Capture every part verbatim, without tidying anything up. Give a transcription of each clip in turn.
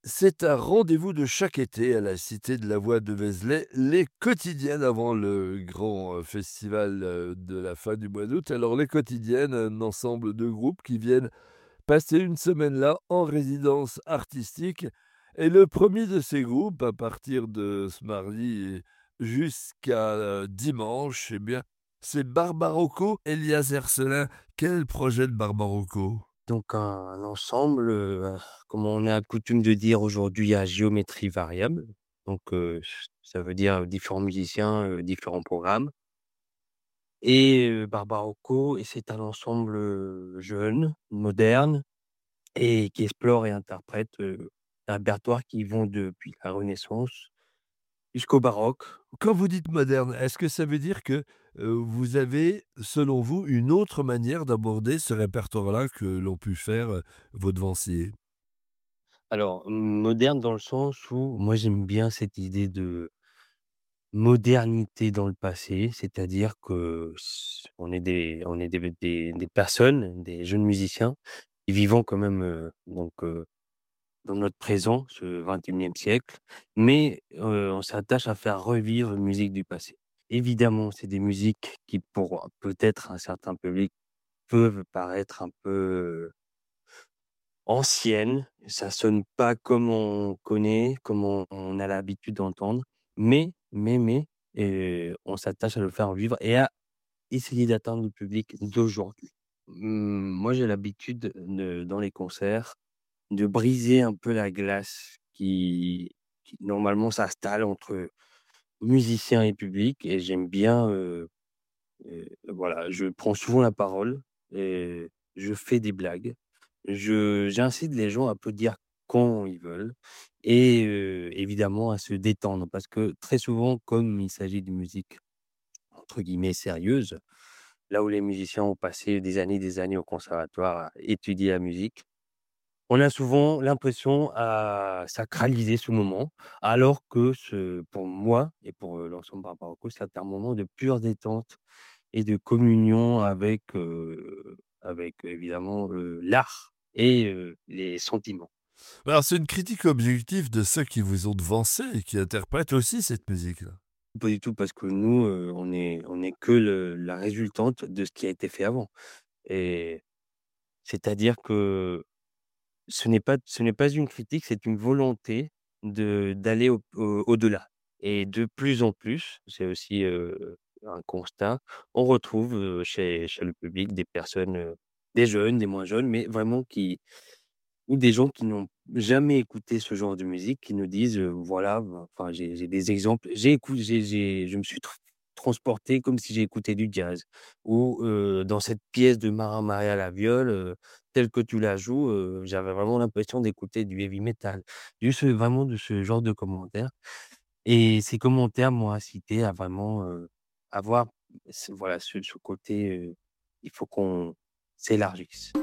C'est un rendez-vous de chaque été à la Cité de la Voix de Vézelay, les Quotidiennes avant le grand, heu, festival, heu, de la fin du mois d'août. Alors les Quotidiennes, un ensemble de groupes qui viennent passer une semaine là en résidence artistique et le premier de ces groupes à partir de ce mardi et jusqu'à, heu, dimanche, eh bien, c'est Barbaroco. Elias Ercelin, quel est le projet de Barbaroco? Donc un un ensemble, heu, comme on a coutume de dire aujourd'hui à géométrie variable. Donc heu, ça veut dire différents musiciens, heu, différents programmes et heu, Barbaroco et c'est un ensemble, heu, jeune, moderne et qui explore et interprète, heu, un répertoire qui vont depuis la Renaissance jusqu'au baroque. Quand vous dites moderne, est-ce que ça veut dire que, heu, vous avez, selon vous, une autre manière d'aborder ce répertoire-là que l'ont pu faire, heu, vos devanciers? Alors, moderne dans le sens où moi j'aime bien cette idée de modernité dans le passé, c'est-à-dire que s on est des on est des des des personnes, des jeunes musiciens qui vivons quand même, heu, donc heu, dans notre présent, ce vingt et unième siècle, mais heu, on s'attache à faire revivre une musique du passé. Évidemment, c'est des musiques qui pour peut-être un certain public peuvent paraître un peu anciennes, ça sonne pas comme on connaît, comme on on a l'habitude d'entendre, mais mais mais heu, on s'attache à le faire vivre et à essayer d'atteindre le public d'aujourd'hui. Mmh, moi, j'ai l'habitude de dans les concerts, de briser un peu la glace qui qui normalement s'installe entre musiciens et public et j'aime bien, heu heu, voilà, je prends souvent la parole et je fais des blagues. Je j'incite les gens à peu dire quand ils veulent et heu, évidemment à se détendre parce que très souvent, comme il s'agit de musique entre guillemets «sérieuse», là où les musiciens ont passé des années, des années au conservatoire à étudier la musique, on a souvent l'impression à sacraliser ce moment, alors que ce pour moi et pour, heu, l'ensemble Barbaroco, c'est un moment de pure détente et de communion avec, heu, avec évidemment, heu, l'art et heu, les sentiments. Alors c'est une critique objective de ceux qui vous ont devancés et qui interprètent aussi cette musique-là? Pas du tout parce que nous, heu, on est on est que le la résultante de ce qui a été fait avant et c'est-à-dire que ce n'est pas ce n'est pas une critique, c'est une volonté de d'aller au au au-delà et de plus en plus, c'est aussi, heu, un constat, on retrouve, heu, chez chez le public des personnes, heu, des jeunes, des moins jeunes, mais vraiment qui ou des gens qui n'ont jamais écouté ce genre de musique, qui nous disent, heu, voilà, ben, enfin, j'ai j'ai des exemples. J'ai écou j'ai j'ai je me suis tr transporté comme si j'écoutais du jazz ou, heu, dans cette pièce de Marin Maria à la viole, heu, telle que tu la joues, heu, j'avais vraiment l'impression d'écouter du heavy metal. J'ai eu ce vraiment de ce genre de commentaires et ces commentaires m'ont incité à vraiment, heu, avoir ce voilà, ce ce côté, heu, il faut qu'on s'élargisse.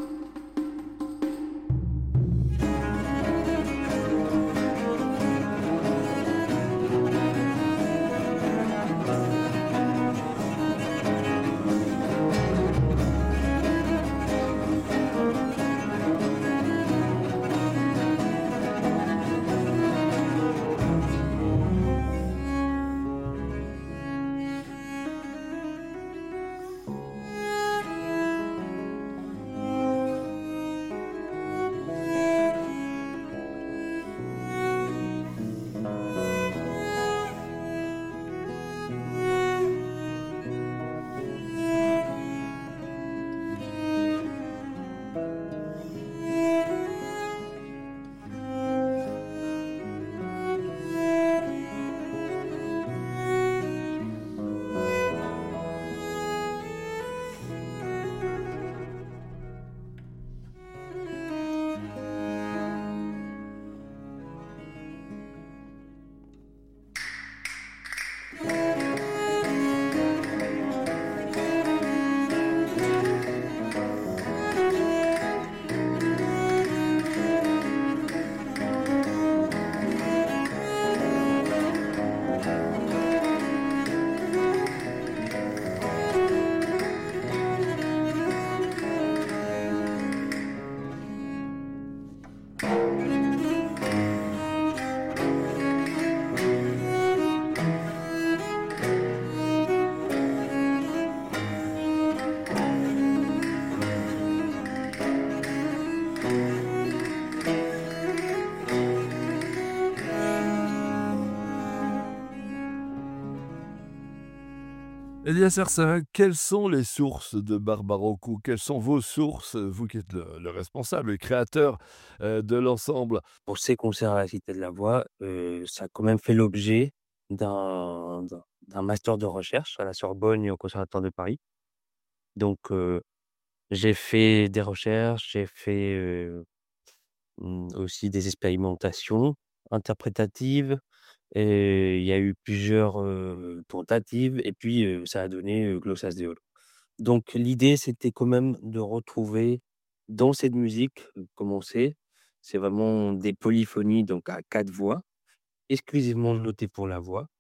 Elia Sarsara, quelles sont les sources de Barbaroco? Quelles sont vos sources, vous qui êtes le le responsable, le créateur, heu, de l'ensemble? Pour ces concerts à la Cité de la Voix, heu, ça a quand même fait l'objet d'un d'un d'un master de recherche à la Sorbonne et au Conservatoire de Paris. Donc heu, j'ai fait des recherches, j'ai fait, heu, mmh, aussi des expérimentations interprétatives et il y a eu plusieurs, heu, tentatives et puis, heu, ça a donné, heu, Glossas de Holo. Donc l'idée, c'était quand même de retrouver dans cette musique, heu, comme on sait, c'est vraiment des polyphonies donc à quatre voix, exclusivement notées pour la voix.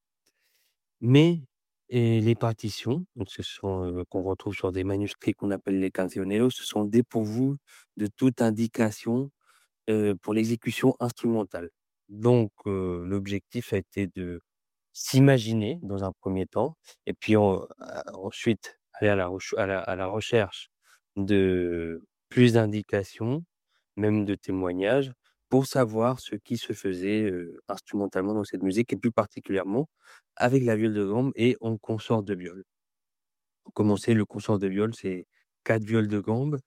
Mais et les partitions, donc ce sont, heu, qu'on retrouve sur des manuscrits qu'on appelle les cancioneros, ce sont dépourvus de toute indication, heu, pour l'exécution instrumentale. Donc heu, l'objectif a été de s'imaginer dans un premier temps et puis en a ensuite aller à la reche à la à la recherche de plus d'indications, même de témoignages, pour savoir ce qui se faisait, heu, instrumentalement dans cette musique et plus particulièrement avec la viole de gambe et en consort de viole. Pour commencer, le consort de viole, c'est quatre violes de gambe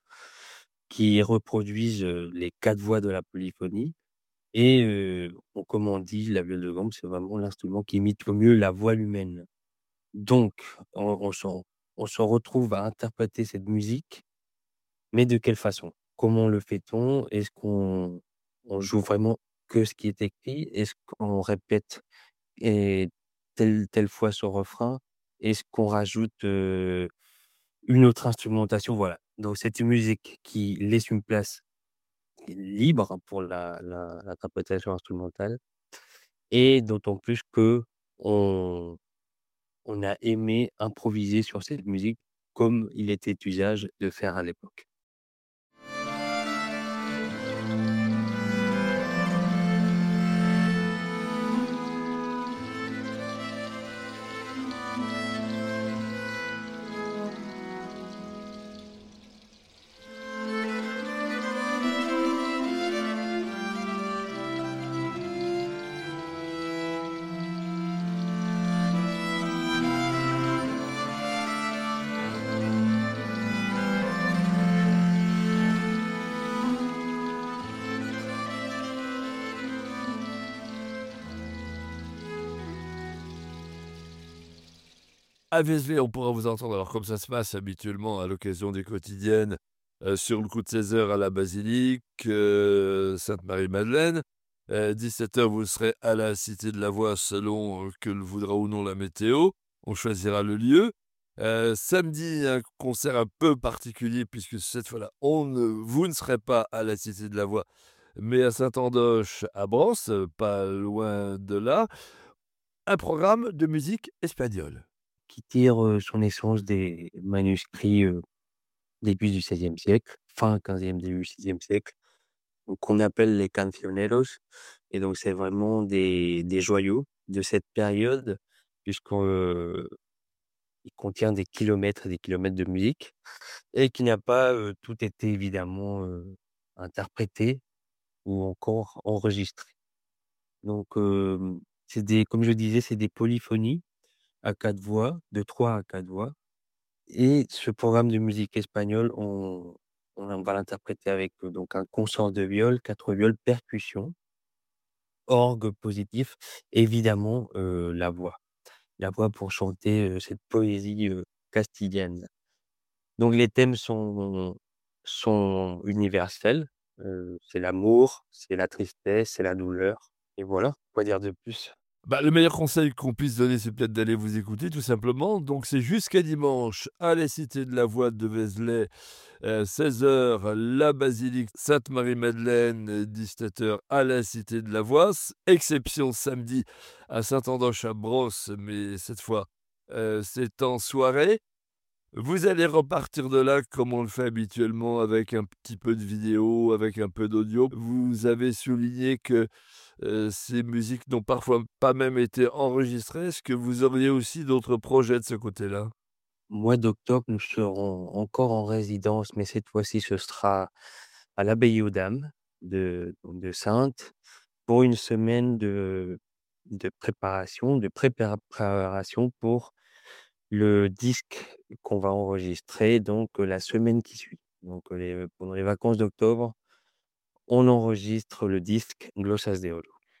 qui reproduisent, heu, les quatre voix de la polyphonie et heu, on comme on dit, la viole de gambe, c'est vraiment l'instrument qui imite au mieux la voix humaine. Donc on on s'en on se retrouve à interpréter cette musique, mais de quelle façon? Comment le fait-on? Est-ce qu'on on joue vraiment que ce qui est écrit? Est-ce qu'on répète et telle telle fois ce refrain? Est-ce qu'on rajoute, heu, une autre instrumentation? Voilà, donc c'est une musique qui laisse une place libre pour la la l'interprétation instrumentale et d'autant plus qu'on on a aimé improviser sur cette musique comme il était usage de faire à l'époque. À Vézelay, on pourra vous entendre, alors comme ça se passe habituellement à l'occasion des quotidiennes, heu, sur le coup de seize heures à la basilique, heu, Sainte-Marie-Madeleine. Heu, dix-sept heures, vous serez à la Cité de la Voix selon, heu, que le voudra ou non la météo. On choisira le lieu. Heu, samedi, un concert un peu particulier puisque cette fois-là, on ne vous ne serez pas à la Cité de la Voix, mais à Saint-Andoche, à Brosse, heu, pas loin de là. Un programme de musique espagnole. Qui tire, heu, son essence des manuscrits, heu, début du seizième siècle, fin quinzième, début sixième siècle, donc qu'on appelle les cancioneros et donc c'est vraiment des des joyaux de cette période puisqu'on, heu, il contient des kilomètres et des kilomètres de musique et qui n'a pas, heu, tout été évidemment, heu, interprété ou encore enregistré. Donc hem, c'est des comme je disais, c'est des polyphonies à quatre voix, de trois à quatre voix et ce programme de musique espagnole, on on va l'interpréter avec, heu, donc un consort de viole, quatre viols, percussions, orgue positif, évidemment, heu, la voix. La voix pour chanter, heu, cette poésie, heu, castilienne. Donc les thèmes sont sont universels, heu, c'est l'amour, c'est la tristesse, c'est la douleur et voilà, quoi dire de plus? Bah, le meilleur conseil qu'on puisse donner, c'est peut-être d'aller vous écouter tout simplement. Donc c'est jusqu'à dimanche à la Cité de la Voix de Vézelay, heu, seize heures, la basilique Sainte-Marie-Madeleine, dix-sept heures à la Cité de la Voix. S exception samedi à Saint-Andoche à Brosse, mais cette fois, heu, c'est en soirée. Vous allez repartir de là comme on le fait habituellement avec un petit peu de vidéo, avec un peu d'audio. Vous avez souligné que, heu, ces musiques n'ont parfois pas même été enregistrées. Est-ce que vous auriez aussi d'autres projets de ce côté-là? Mois d'octobre, nous serons encore en résidence, mais cette fois-ci, ce sera à l'abbaye aux Dames de donc de Saintes pour une semaine de de préparation, de prépara préparation pour le disque qu'on va enregistrer donc heu, la semaine qui suit. Donc heu, les pendant les vacances d'octobre, on enregistre le disque Glossas de Oro.